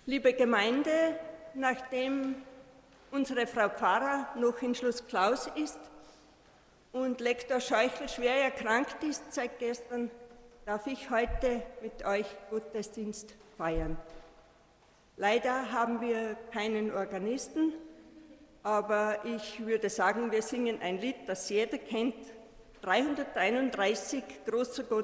Liebe Gemeinde, nachdem unsere Frau Pfarrer noch in Schloss Klaus ist und Lektor Scheuchel schwer erkrankt ist seit gestern, darf ich heute mit euch Gottesdienst feiern. Leider haben wir keinen Organisten, aber ich würde sagen, wir singen ein Lied, das jeder kennt, 331, Großer Gott.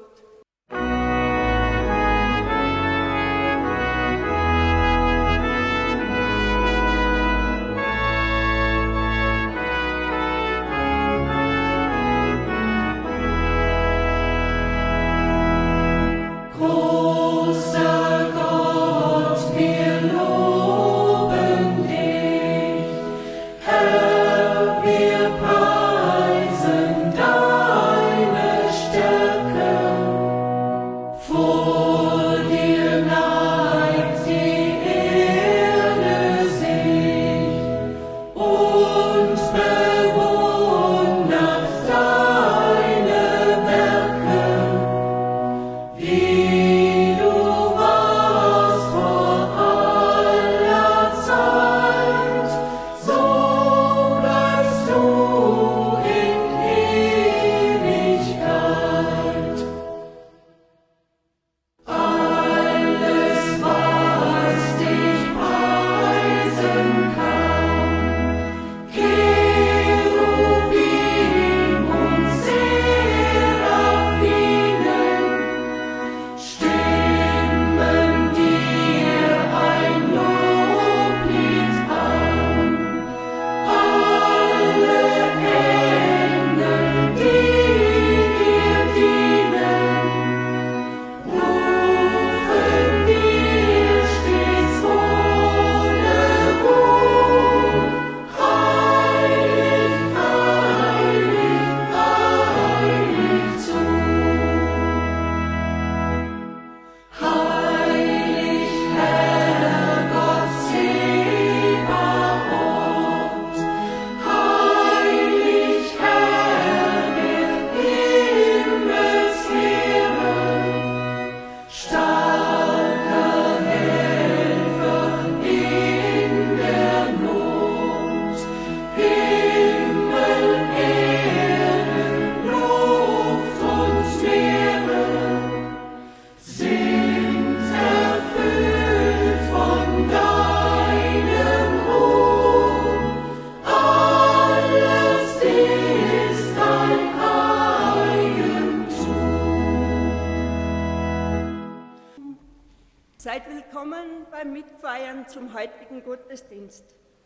Seid willkommen beim Mitfeiern zum heutigen Gottesdienst.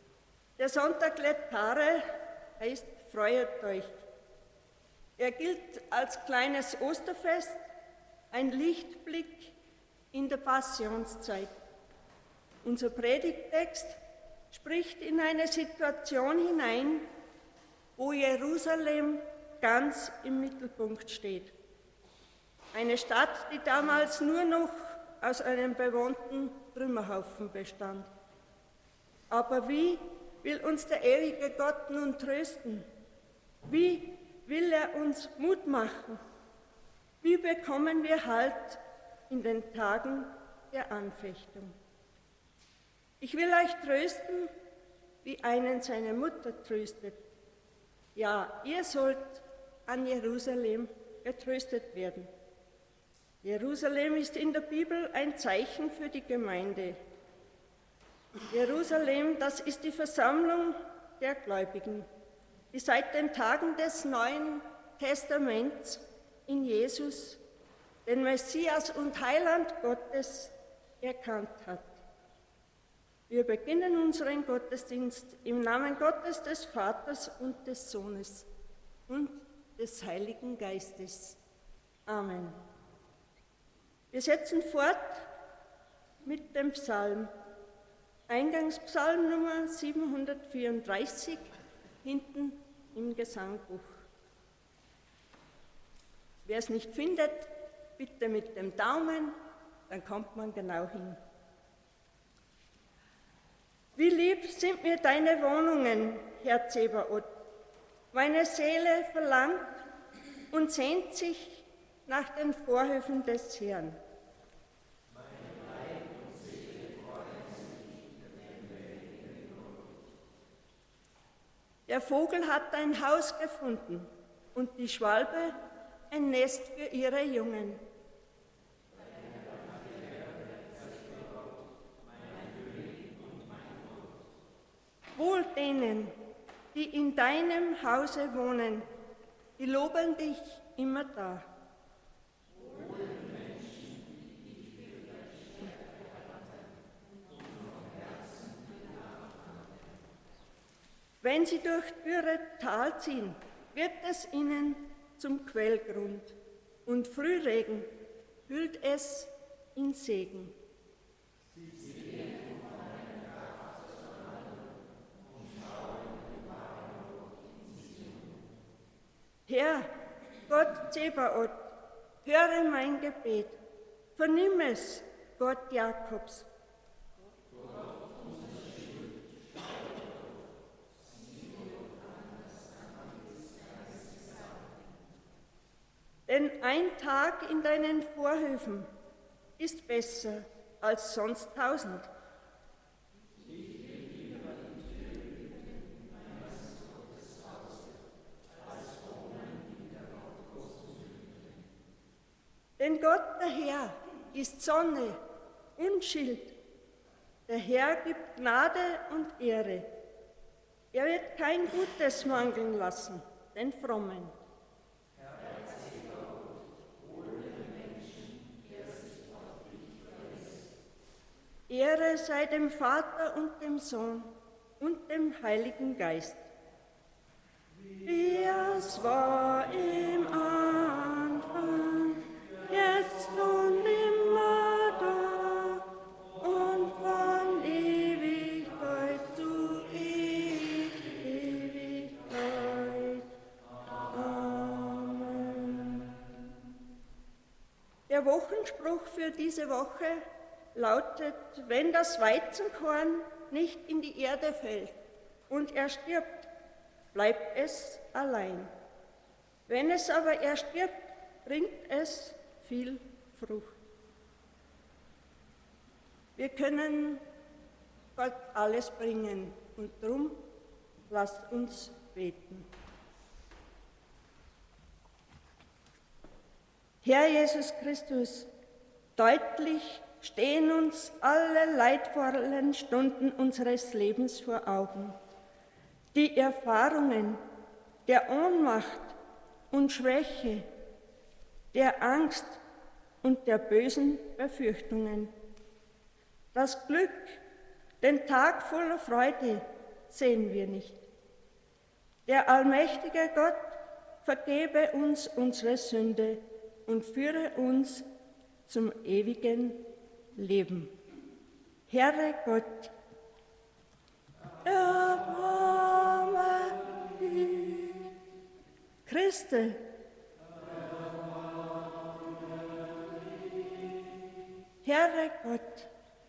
Der Sonntag Letare heißt Freuet euch. Er gilt als kleines Osterfest, ein Lichtblick in der Passionszeit. Unser Predigttext spricht in eine Situation hinein, wo Jerusalem ganz im Mittelpunkt steht. Eine Stadt, die damals nur noch aus einem bewohnten Trümmerhaufen bestand. Aber wie will uns der ewige Gott nun trösten? Wie will er uns Mut machen? Wie bekommen wir Halt in den Tagen der Anfechtung? Ich will euch trösten, wie einen seine Mutter tröstet. Ja, ihr sollt an Jerusalem getröstet werden. Jerusalem ist in der Bibel ein Zeichen für die Gemeinde. Jerusalem, das ist die Versammlung der Gläubigen, die seit den Tagen des Neuen Testaments in Jesus, den Messias und Heiland Gottes, erkannt hat. Wir beginnen unseren Gottesdienst im Namen Gottes, des Vaters und des Sohnes und des Heiligen Geistes. Amen. Wir setzen fort mit dem Psalm, Eingangspsalm Nummer 734, hinten im Gesangbuch. Wer es nicht findet, bitte mit dem Daumen, dann kommt man genau hin. Wie lieb sind mir deine Wohnungen, Herr Zebaoth. Meine Seele verlangt und sehnt sich nach den Vorhöfen des Herrn. Meine Leib und Seele freuen sich Der Vogel hat ein Haus gefunden und die Schwalbe ein Nest für ihre Jungen. Wohl denen, die in deinem Hause wohnen, die loben dich immer da. Wenn sie durch dürre Tal ziehen, wird es ihnen zum Quellgrund und Frühregen hüllt es in Segen. Herr, Gott Zebaoth, höre mein Gebet, vernimm es, Gott Jakobs. Denn ein Tag in deinen Vorhöfen ist besser als sonst 1000. Denn Gott, der Herr, ist Sonne und Schild. Der Herr gibt Gnade und Ehre. Er wird kein Gutes mangeln lassen, den Frommen. Ehre sei dem Vater und dem Sohn und dem Heiligen Geist. Wie es war im Anfang, jetzt und immer da und von Ewigkeit zu Ewigkeit. Amen. Der Wochenspruch für diese Woche lautet: Wenn das Weizenkorn nicht in die Erde fällt und er stirbt, bleibt es allein. Wenn es aber erstirbt, bringt es viel Frucht. Wir können Gott alles bringen und darum lasst uns beten. Herr Jesus Christus, deutlich stehen uns alle leidvollen Stunden unseres Lebens vor Augen. Die Erfahrungen der Ohnmacht und Schwäche, der Angst und der bösen Befürchtungen. Das Glück, den Tag voller Freude, sehen wir nicht. Der allmächtige Gott vergebe uns unsere Sünde und führe uns zum ewigen Leben. Herre Gott, erbarme dich. Christe, Herre Gott,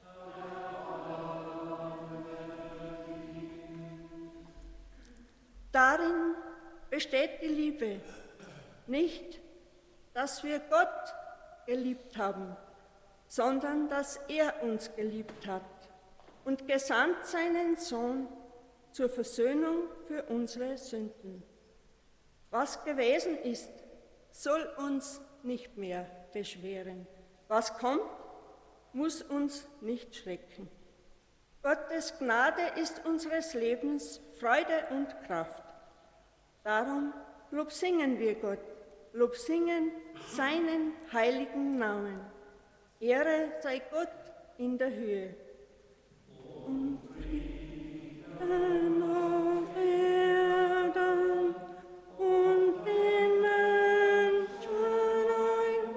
darin besteht die Liebe, nicht, dass wir Gott geliebt haben, sondern dass er uns geliebt hat und gesandt seinen Sohn zur Versöhnung für unsere Sünden. Was gewesen ist, soll uns nicht mehr beschweren. Was kommt, muss uns nicht schrecken. Gottes Gnade ist unseres Lebens Freude und Kraft. Darum lobsingen wir Gott, lobsingen seinen heiligen Namen. Ehre sei Gott in der Höhe. Und Frieden auf Erden und den Menschen ein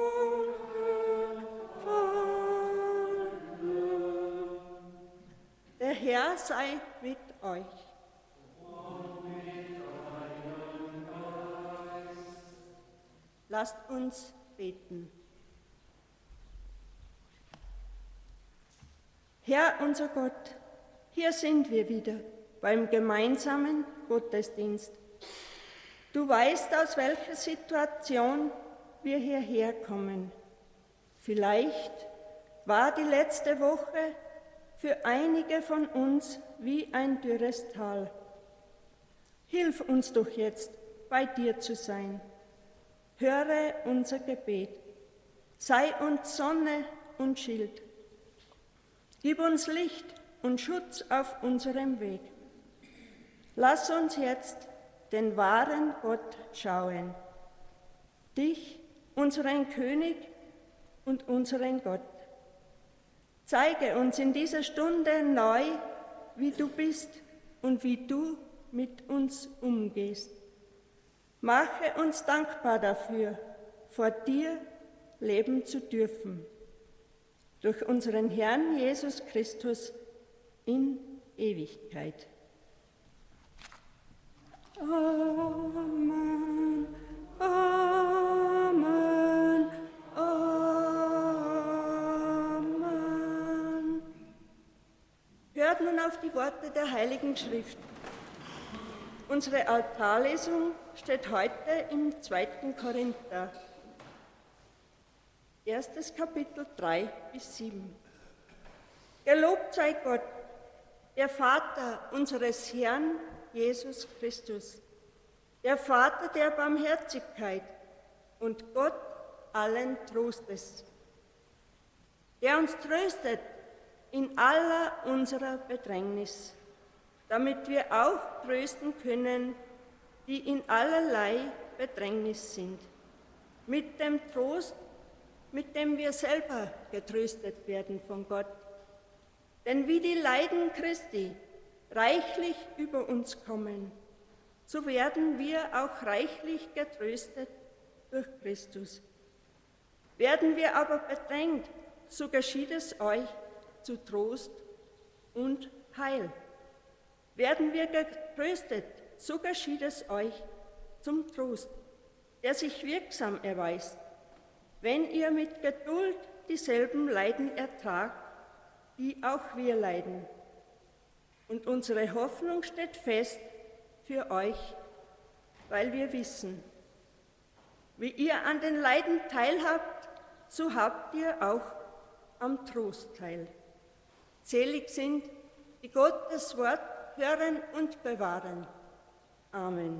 Wohlgefallen. Der Herr sei mit euch. Lasst uns beten. Herr unser Gott, hier sind wir wieder beim gemeinsamen Gottesdienst. Du weißt, aus welcher Situation wir hierher kommen. Vielleicht war die letzte Woche für einige von uns wie ein dürres Tal. Hilf uns doch jetzt, bei dir zu sein. Höre unser Gebet. Sei uns Sonne und Schild. Gib uns Licht und Schutz auf unserem Weg. Lass uns jetzt den wahren Gott schauen. Dich, unseren König und unseren Gott. Zeige uns in dieser Stunde neu, wie du bist und wie du mit uns umgehst. Mache uns dankbar dafür, vor dir leben zu dürfen. Durch unseren Herrn Jesus Christus in Ewigkeit. Amen, Amen, Amen. Hört nun auf die Worte der Heiligen Schrift. Unsere Altarlesung steht heute im 2. Korinther, 1. Kapitel 3 bis 7. Gelobt sei Gott, der Vater unseres Herrn Jesus Christus, der Vater der Barmherzigkeit und Gott allen Trostes, der uns tröstet in aller unserer Bedrängnis, damit wir auch trösten können, die in allerlei Bedrängnis sind, mit dem Trost, mit dem wir selber getröstet werden von Gott. Denn wie die Leiden Christi reichlich über uns kommen, so werden wir auch reichlich getröstet durch Christus. Werden wir aber bedrängt, so geschieht es euch zu Trost und Heil. Werden wir getröstet, so geschieht es euch zum Trost, der sich wirksam erweist, wenn ihr mit Geduld dieselben Leiden ertragt, die auch wir leiden. Und unsere Hoffnung steht fest für euch, weil wir wissen, wie ihr an den Leiden teilhabt, so habt ihr auch am Trost teil. Selig sind, die Gottes Wort hören und bewahren. Amen.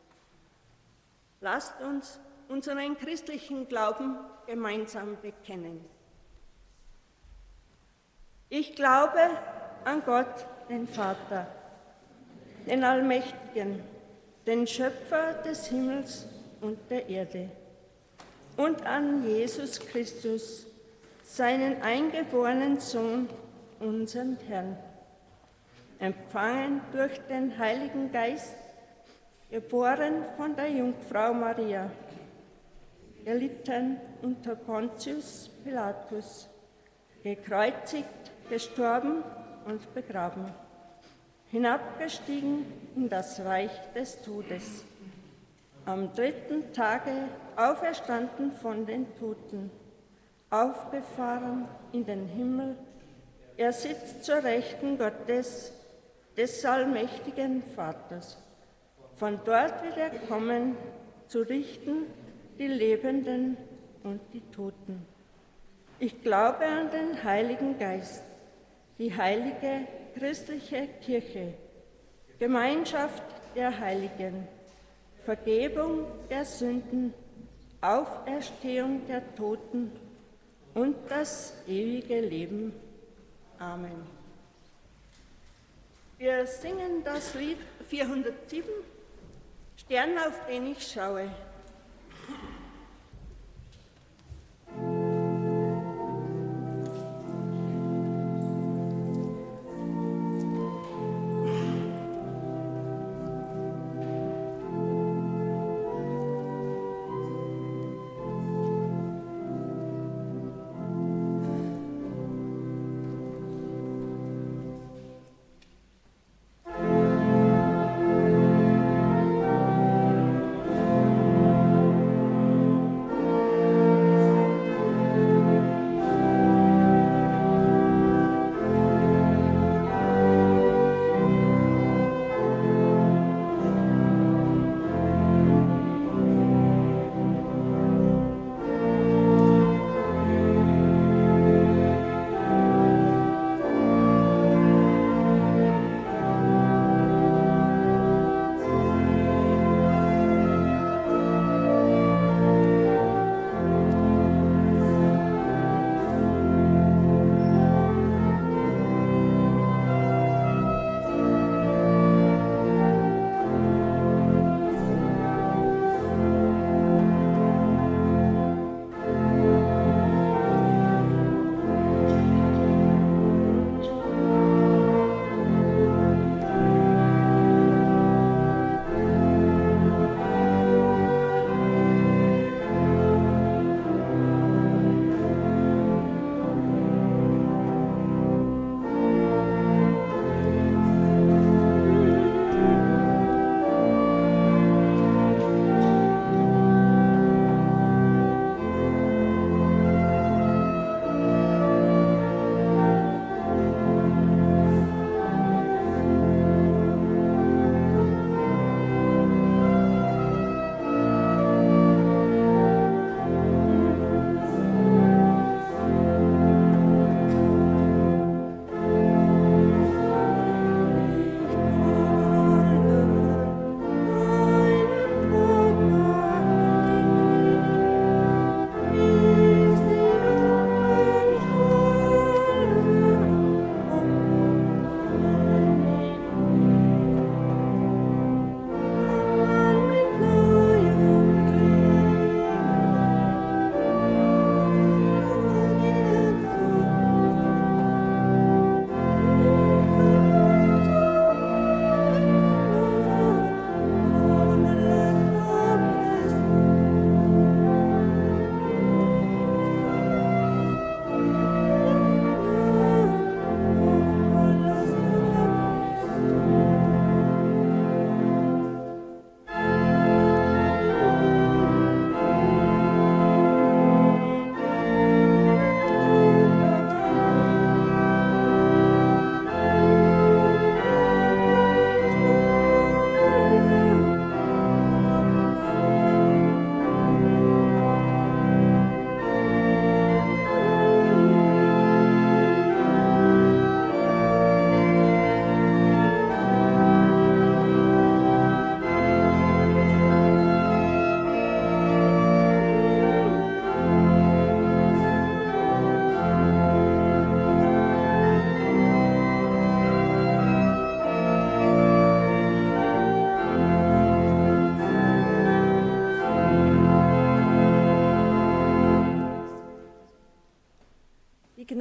Lasst uns unseren christlichen Glauben gemeinsam bekennen. Ich glaube an Gott, den Vater, den Allmächtigen, den Schöpfer des Himmels und der Erde, und an Jesus Christus, seinen eingeborenen Sohn, unseren Herrn, empfangen durch den Heiligen Geist, geboren von der Jungfrau Maria, gelitten unter Pontius Pilatus, gekreuzigt, gestorben und begraben, hinabgestiegen in das Reich des Todes, am 3. Tage auferstanden von den Toten, aufgefahren in den Himmel, er sitzt zur Rechten Gottes, des allmächtigen Vaters. Von dort wird er kommen, zu richten die Lebenden und die Toten. Ich glaube an den Heiligen Geist, die heilige christliche Kirche, Gemeinschaft der Heiligen, Vergebung der Sünden, Auferstehung der Toten und das ewige Leben. Amen. Wir singen das Lied 407, Stern, auf den ich schaue. Amen.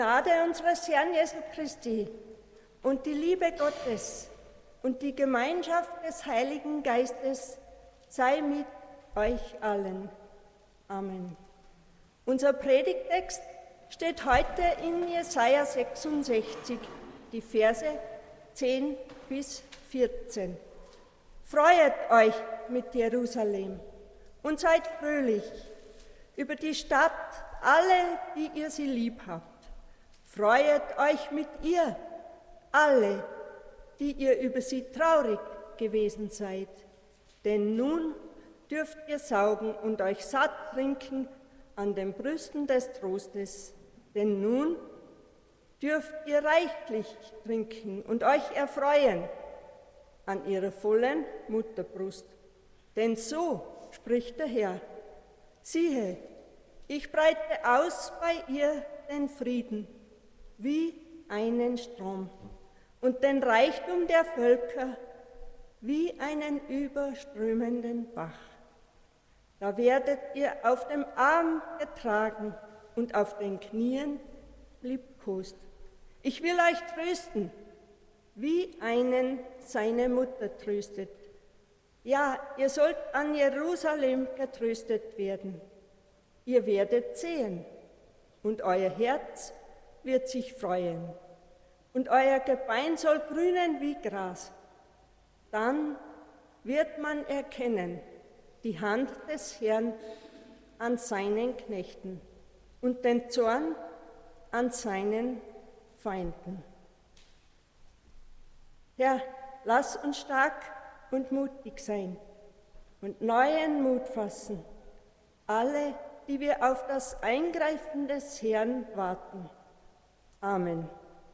Gnade unseres Herrn Jesu Christi und die Liebe Gottes und die Gemeinschaft des Heiligen Geistes sei mit euch allen. Amen. Unser Predigtext steht heute in Jesaja 66, die Verse 10 bis 14. Freuet euch mit Jerusalem und seid fröhlich über die Stadt, alle, die ihr sie lieb habt. Freuet euch mit ihr, alle, die ihr über sie traurig gewesen seid. Denn nun dürft ihr saugen und euch satt trinken an den Brüsten des Trostes. Denn nun dürft ihr reichlich trinken und euch erfreuen an ihrer vollen Mutterbrust. Denn so spricht der Herr: Siehe, ich breite aus bei ihr den Frieden wie einen Strom und den Reichtum der Völker wie einen überströmenden Bach. Da werdet ihr auf dem Arm getragen und auf den Knien liebkost. Ich will euch trösten, wie einen seine Mutter tröstet. Ja, ihr sollt an Jerusalem getröstet werden. Ihr werdet sehen, und euer Herz wird sich freuen, und euer Gebein soll grünen wie Gras. Dann wird man erkennen die Hand des Herrn an seinen Knechten und den Zorn an seinen Feinden. Herr, lass uns stark und mutig sein und neuen Mut fassen, alle, die wir auf das Eingreifen des Herrn warten. Amen.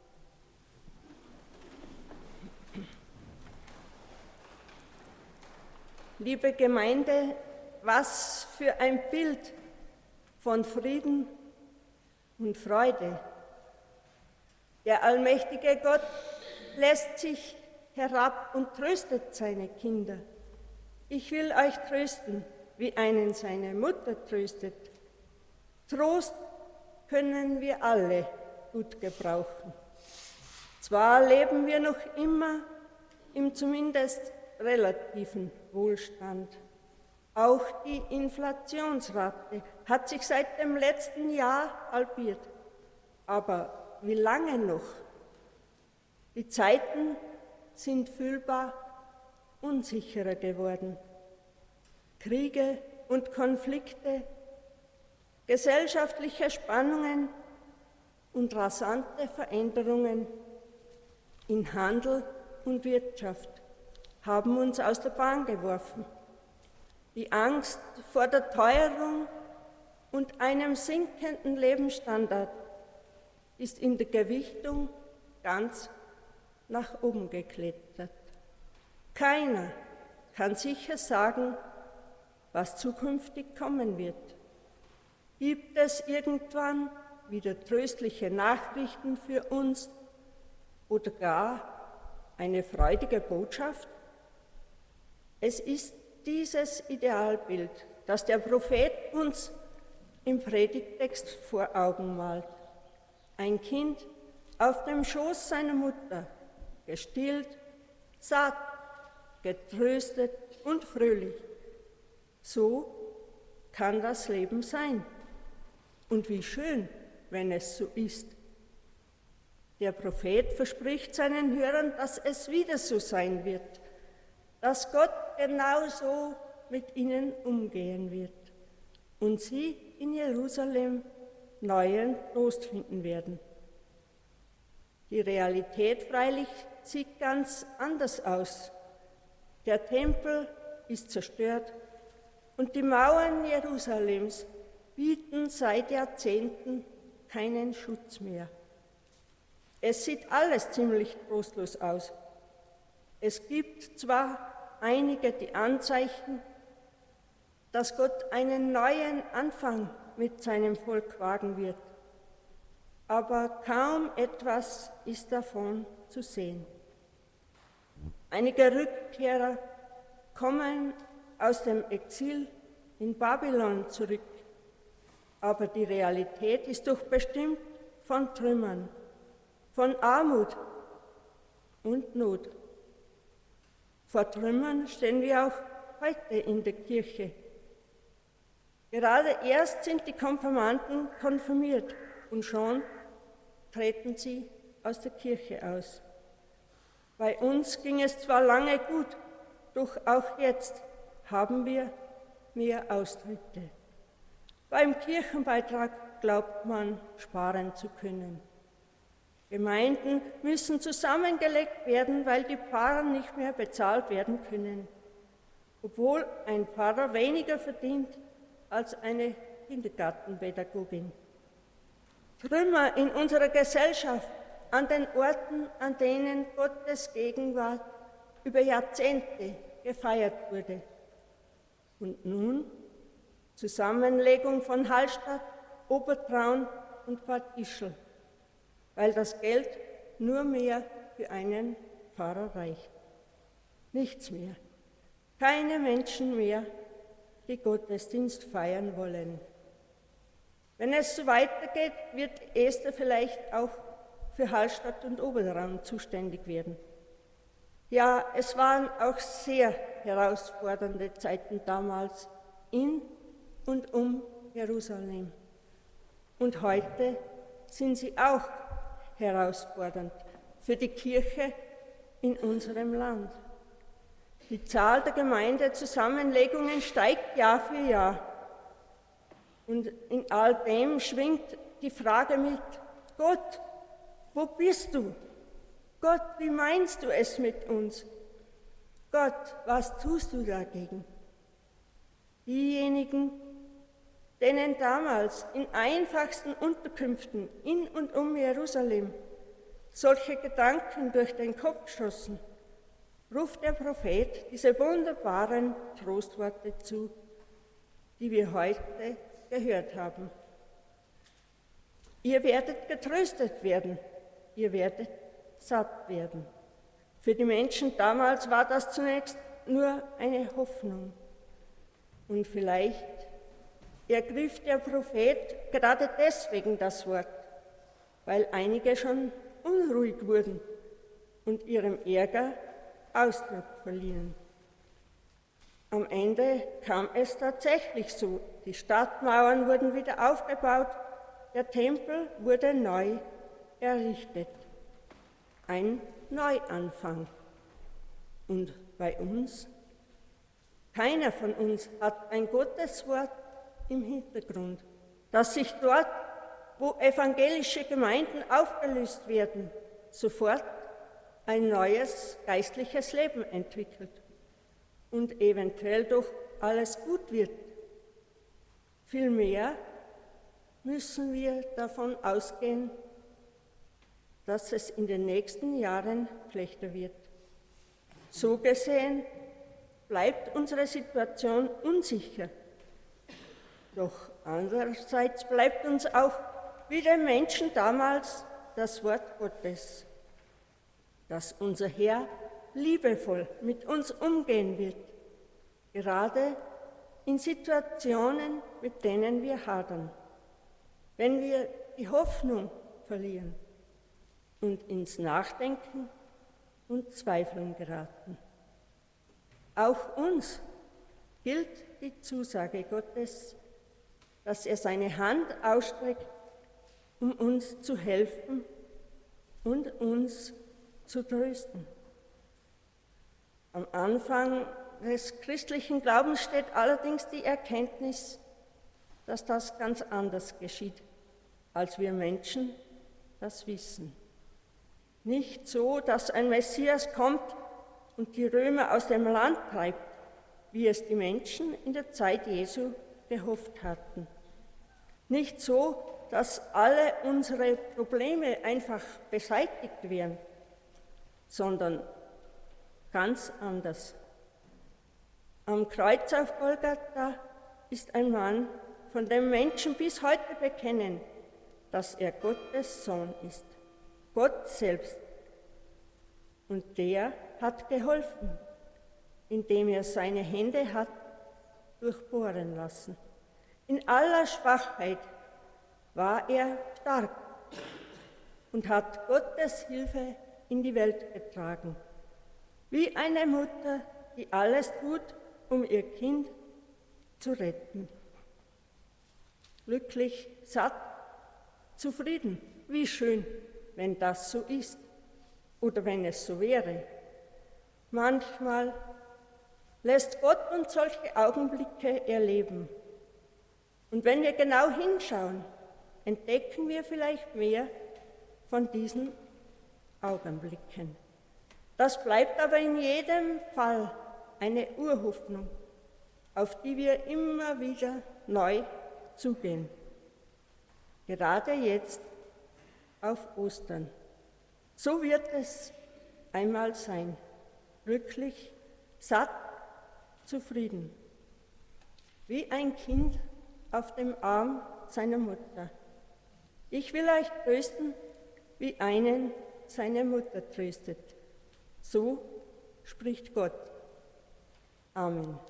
Liebe Gemeinde, was für ein Bild von Frieden und Freude. Der allmächtige Gott lässt sich herab und tröstet seine Kinder. Ich will euch trösten, wie einen seine Mutter tröstet. Trost können wir alle gut gebrauchen. Zwar leben wir noch immer im zumindest relativen Wohlstand. Auch die Inflationsrate hat sich seit dem letzten Jahr halbiert. Aber wie lange noch? Die Zeiten sind fühlbar unsicherer geworden. Kriege und Konflikte, gesellschaftliche Spannungen und rasante Veränderungen in Handel und Wirtschaft haben uns aus der Bahn geworfen. Die Angst vor der Teuerung und einem sinkenden Lebensstandard ist in der Gewichtung ganz nach oben geklettert. Keiner kann sicher sagen, was zukünftig kommen wird. Gibt es irgendwann wieder tröstliche Nachrichten für uns oder gar eine freudige Botschaft? Es ist dieses Idealbild, das der Prophet uns im Predigtext vor Augen malt. Ein Kind auf dem Schoß seiner Mutter, gestillt, satt, getröstet und fröhlich. So kann das Leben sein. Und wie schön, wenn es so ist. Der Prophet verspricht seinen Hörern, dass es wieder so sein wird, dass Gott genauso mit ihnen umgehen wird und sie in Jerusalem neuen Trost finden werden. Die Realität freilich sieht ganz anders aus. Der Tempel ist zerstört und die Mauern Jerusalems bieten seit Jahrzehnten keinen Schutz mehr. Es sieht alles ziemlich trostlos aus. Es gibt zwar einige die Anzeichen, dass Gott einen neuen Anfang mit seinem Volk wagen wird, aber kaum etwas ist davon zu sehen. Einige Rückkehrer kommen aus dem Exil in Babylon zurück, aber die Realität ist doch bestimmt von Trümmern, von Armut und Not. Vor Trümmern stehen wir auch heute in der Kirche. Gerade erst sind die Konfirmanden konfirmiert und schon treten sie aus der Kirche aus. Bei uns ging es zwar lange gut, doch auch jetzt haben wir mehr Austritte. Beim Kirchenbeitrag glaubt man, sparen zu können. Gemeinden müssen zusammengelegt werden, weil die Pfarrer nicht mehr bezahlt werden können, obwohl ein Pfarrer weniger verdient als eine Kindergartenpädagogin. Trümmer in unserer Gesellschaft, an den Orten, an denen Gottes Gegenwart über Jahrzehnte gefeiert wurde. Und nun Zusammenlegung von Hallstatt, Obertraun und Bad Ischl, weil das Geld nur mehr für einen Pfarrer reicht. Nichts mehr. Keine Menschen mehr, die Gottesdienst feiern wollen. Wenn es so weitergeht, wird Esther vielleicht auch für Hallstatt und Obertraun zuständig werden. Ja, es waren auch sehr herausfordernde Zeiten damals in und um Jerusalem. Und heute sind sie auch herausfordernd für die Kirche in unserem Land. Die Zahl der Gemeindezusammenlegungen steigt Jahr für Jahr. Und in all dem schwingt die Frage mit: Gott, wo bist du? Gott, wie meinst du es mit uns? Gott, was tust du dagegen? Diejenigen, denen damals in einfachsten Unterkünften in und um Jerusalem solche Gedanken durch den Kopf schossen, ruft der Prophet diese wunderbaren Trostworte zu, die wir heute gehört haben. Ihr werdet getröstet werden, ihr werdet satt werden. Für die Menschen damals war das zunächst nur eine Hoffnung. Und vielleicht ergriff der Prophet gerade deswegen das Wort, weil einige schon unruhig wurden und ihrem Ärger Ausdruck verliehen. Am Ende kam es tatsächlich so. Die Stadtmauern wurden wieder aufgebaut, der Tempel wurde neu errichtet. Ein Neuanfang. Und bei uns? Keiner von uns hat ein Gotteswort im Hintergrund, dass sich dort, wo evangelische Gemeinden aufgelöst werden, sofort ein neues geistliches Leben entwickelt und eventuell doch alles gut wird. Vielmehr müssen wir davon ausgehen, dass es in den nächsten Jahren schlechter wird. So gesehen bleibt unsere Situation unsicher. Doch andererseits bleibt uns auch wie den Menschen damals das Wort Gottes, dass unser Herr liebevoll mit uns umgehen wird, gerade in Situationen, mit denen wir hadern, wenn wir die Hoffnung verlieren und ins Nachdenken und Zweifeln geraten. Auch uns gilt die Zusage Gottes, dass er seine Hand ausstreckt, um uns zu helfen und uns zu trösten. Am Anfang des christlichen Glaubens steht allerdings die Erkenntnis, dass das ganz anders geschieht, als wir Menschen das wissen. Nicht so, dass ein Messias kommt und die Römer aus dem Land treibt, wie es die Menschen in der Zeit Jesu gehofft hatten. Nicht so, dass alle unsere Probleme einfach beseitigt werden, sondern ganz anders. Am Kreuz auf Golgatha ist ein Mann, von dem Menschen bis heute bekennen, dass er Gottes Sohn ist, Gott selbst. Und der hat geholfen, indem er seine Hände hat durchbohren lassen. In aller Schwachheit war er stark und hat Gottes Hilfe in die Welt getragen. Wie eine Mutter, die alles tut, um ihr Kind zu retten. Glücklich, satt, zufrieden. Wie schön, wenn das so ist oder wenn es so wäre. Manchmal lässt Gott uns solche Augenblicke erleben. Und wenn wir genau hinschauen, entdecken wir vielleicht mehr von diesen Augenblicken. Das bleibt aber in jedem Fall eine Urhoffnung, auf die wir immer wieder neu zugehen. Gerade jetzt auf Ostern. So wird es einmal sein. Glücklich, satt, zufrieden. Wie ein Kind auf dem Arm seiner Mutter. Ich will euch trösten, wie einen seine Mutter tröstet. So spricht Gott. Amen.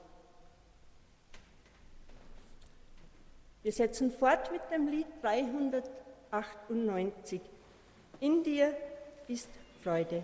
Wir setzen fort mit dem Lied 398. In dir ist Freude.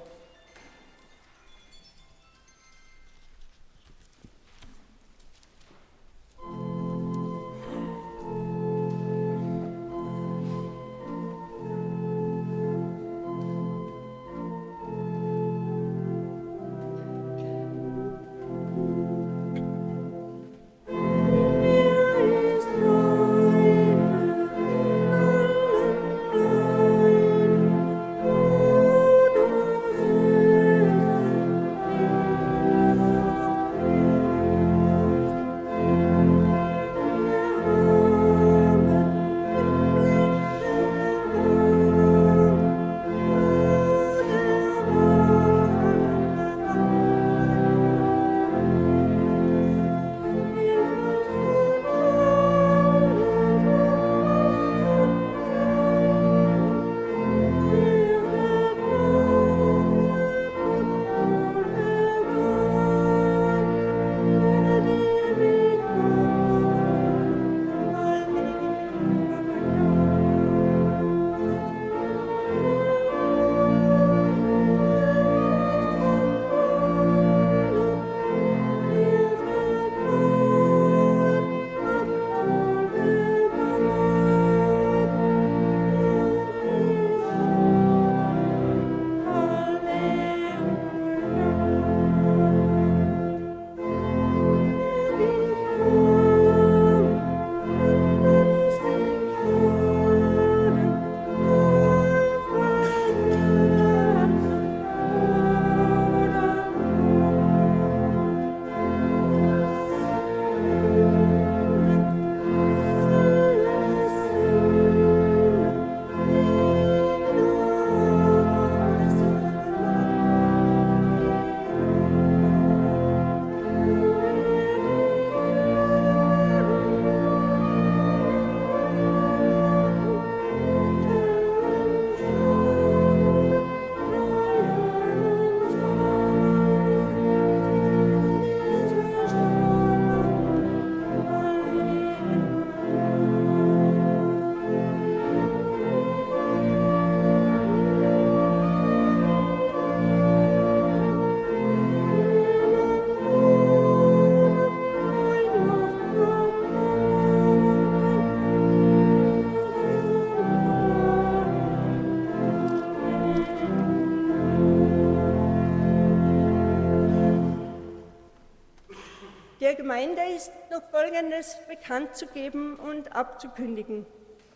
Der Gemeinde ist noch Folgendes bekannt zu geben und abzukündigen.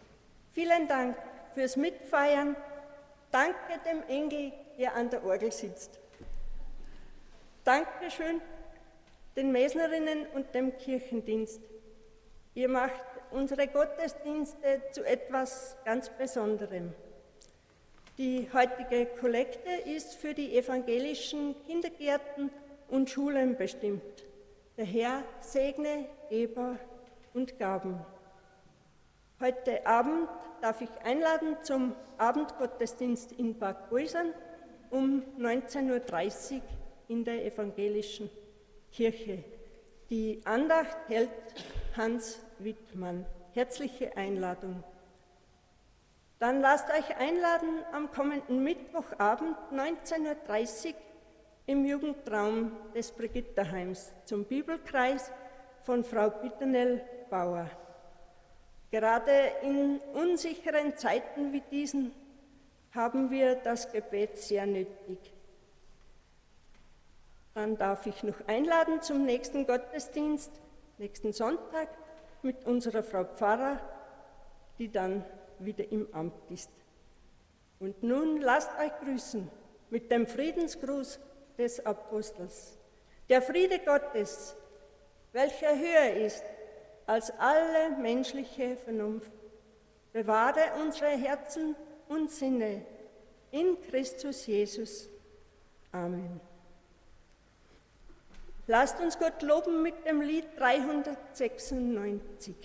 Vielen Dank fürs Mitfeiern. Danke dem Engel, der an der Orgel sitzt. Dankeschön den Mesnerinnen und dem Kirchendienst. Ihr macht unsere Gottesdienste zu etwas ganz Besonderem. Die heutige Kollekte ist für die evangelischen Kindergärten und Schulen bestimmt. Der Herr segne Geber und Gaben. Heute Abend darf ich einladen zum Abendgottesdienst in Bad Boisern um 19:30 Uhr in der evangelischen Kirche. Die Andacht hält Hans Wittmann. Herzliche Einladung. Dann lasst euch einladen am kommenden Mittwochabend 19:30 Uhr im Jugendraum des Brigitterheims zum Bibelkreis von Frau Bittenell Bauer. Gerade in unsicheren Zeiten wie diesen haben wir das Gebet sehr nötig. Dann darf ich noch einladen zum nächsten Gottesdienst, nächsten Sonntag, mit unserer Frau Pfarrer, die dann wieder im Amt ist. Und nun lasst euch grüßen mit dem Friedensgruß des Apostels. Der Friede Gottes, welcher höher ist als alle menschliche Vernunft, bewahre unsere Herzen und Sinne in Christus Jesus. Amen. Lasst uns Gott loben mit dem Lied 396.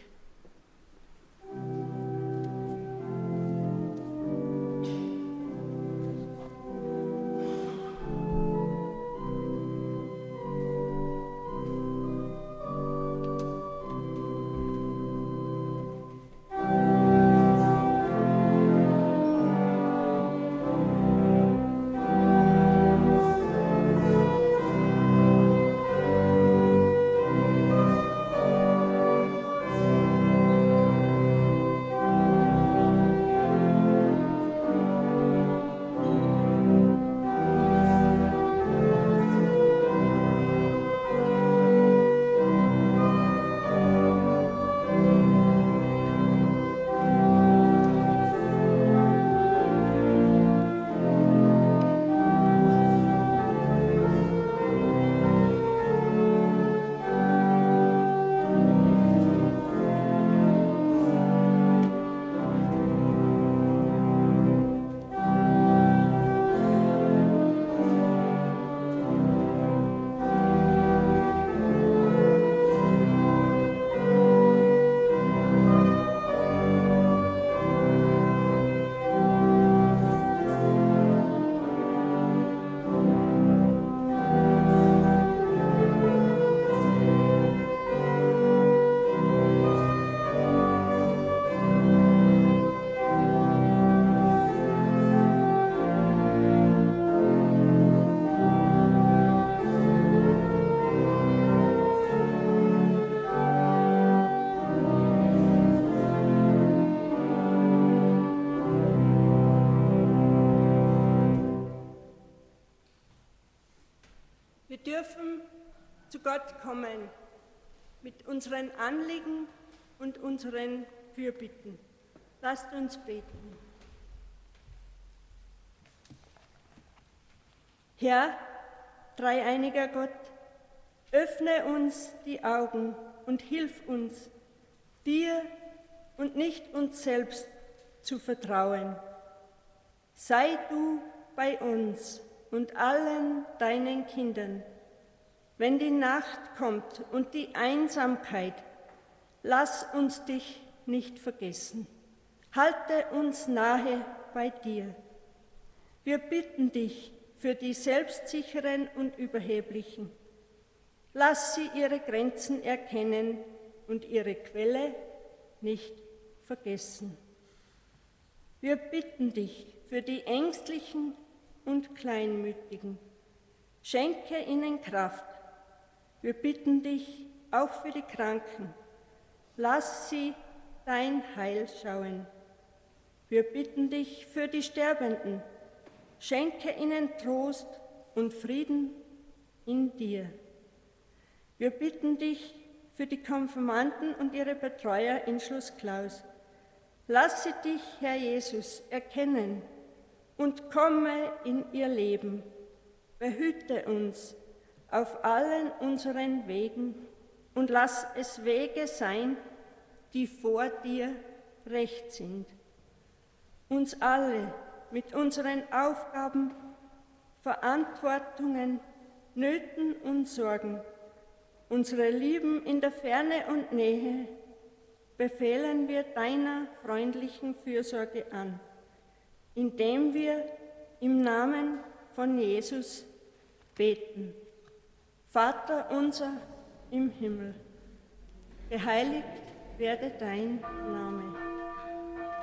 Wir dürfen zu Gott kommen mit unseren Anliegen und unseren Fürbitten. Lasst uns beten. Herr, dreieiniger Gott, öffne uns die Augen und hilf uns, dir und nicht uns selbst zu vertrauen. Sei du bei uns und allen deinen Kindern. Wenn die Nacht kommt und die Einsamkeit, lass uns dich nicht vergessen. Halte uns nahe bei dir. Wir bitten dich für die Selbstsicheren und Überheblichen. Lass sie ihre Grenzen erkennen und ihre Quelle nicht vergessen. Wir bitten dich für die Ängstlichen und Kleinmütigen. Schenke ihnen Kraft. Wir bitten dich auch für die Kranken. Lass sie dein Heil schauen. Wir bitten dich für die Sterbenden. Schenke ihnen Trost und Frieden in dir. Wir bitten dich für die Konfirmanden und ihre Betreuer in Schloss Klaus. Lass sie dich, Herr Jesus, erkennen und komme in ihr Leben. Behüte uns auf allen unseren Wegen und lass es Wege sein, die vor dir recht sind. Uns alle mit unseren Aufgaben, Verantwortungen, Nöten und Sorgen, unsere Lieben in der Ferne und Nähe, befehlen wir deiner freundlichen Fürsorge an, indem wir im Namen von Jesus beten. Vater unser im Himmel, geheiligt werde dein Name.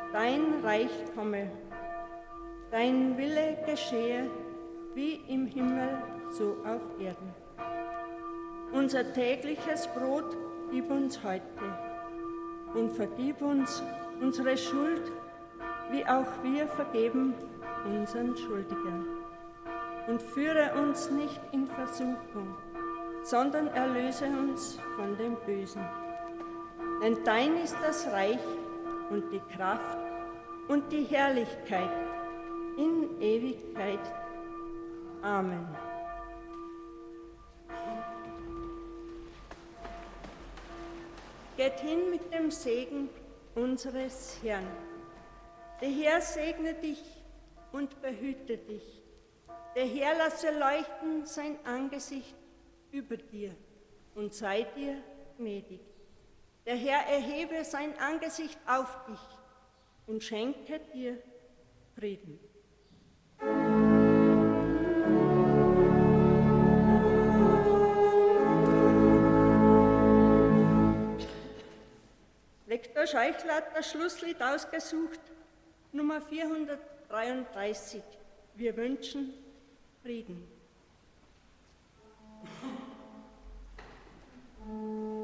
dein Reich komme, dein Wille geschehe, wie im Himmel, so auf Erden. Unser tägliches Brot gib uns heute und vergib uns unsere Schuld, wie auch wir vergeben unseren Schuldigern. Und führe uns nicht in Versuchung, sondern erlöse uns von dem Bösen. Denn dein ist das Reich und die Kraft und die Herrlichkeit in Ewigkeit. Amen. Geht hin mit dem Segen unseres Herrn. Der Herr segne dich und behüte dich. Der Herr lasse leuchten sein Angesicht über dir und sei dir gnädig. Der Herr erhebe sein Angesicht auf dich und schenke dir Frieden. Lektor Scheuchler hat das Schlusslied ausgesucht, Nummer 433. Wir wünschen Frieden.